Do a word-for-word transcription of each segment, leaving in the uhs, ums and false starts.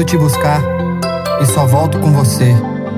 te buscar e só volto com você.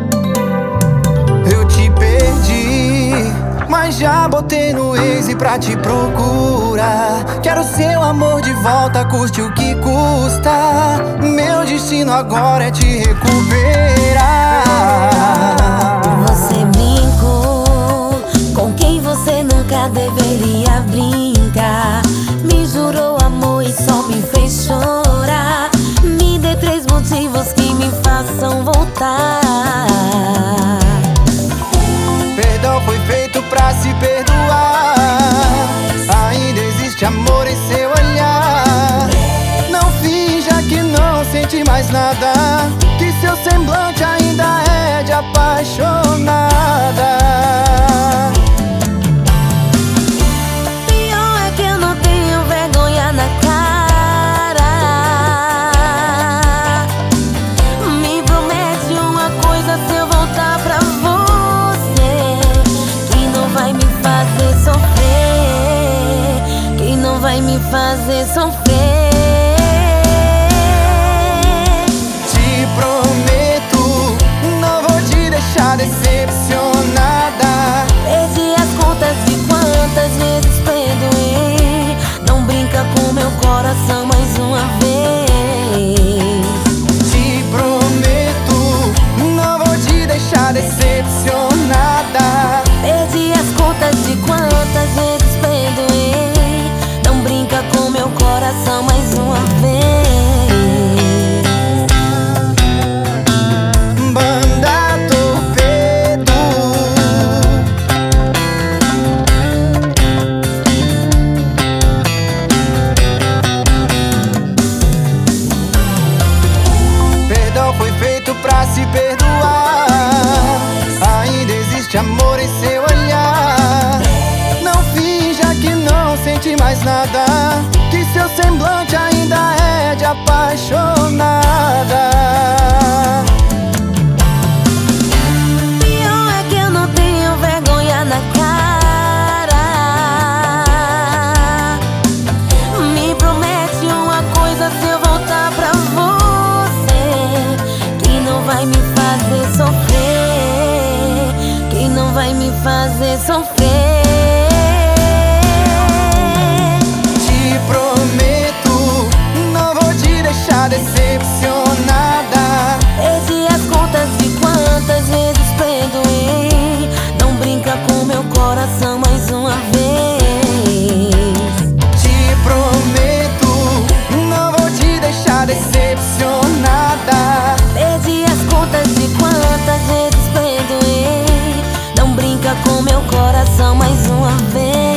Eu te perdi, mas já botei no Waze pra te procurar. Quero seu amor de volta, custe o que custa. Meu destino agora é te recuperar. Você brincou com quem você nunca deveria brincar. Me jurou amor e só me fez chorar. Me dê três motivos que me façam voltar. Perdão foi feito pra se perdoar. Ainda existe amor em seu olhar. Não finja que não sente mais nada, que seu semblante ainda é de apaixonada. Pior é que eu não tenho vergonha na cara. Me promete uma coisa se eu voltar pra você, que não vai me fazer sofrer, que não vai me fazer sofrer. Te prometo, não vou te deixar decepcionada. Perdi as contas de quantas vezes perdoei. Não brinca com meu coração mais uma vez. Te prometo, não vou te deixar decepcionada. Perdi as contas de quantas vezes perdoei. Não brinca com meu coração mais uma vez. Banda Torpedo. Perdão foi feito pra se perdoar. Ainda existe amor em seu olhar. Não finja que não sente mais nada, que seu semblante ainda é de apaixonada. Pior é que eu não tenho vergonha na cara. Me promete uma coisa se eu voltar pra você, que não vai me fazer sofrer, que não vai me fazer sofrer. Te prometo, não vou te deixar decepcionada. Perdi as contas de quantas vezes perdoei. Não brinca com meu coração mais uma vez. Te prometo, não vou te deixar decepcionada. Perdi as contas de quantas vezes perdoei. Não brinca com meu coração mais uma vez.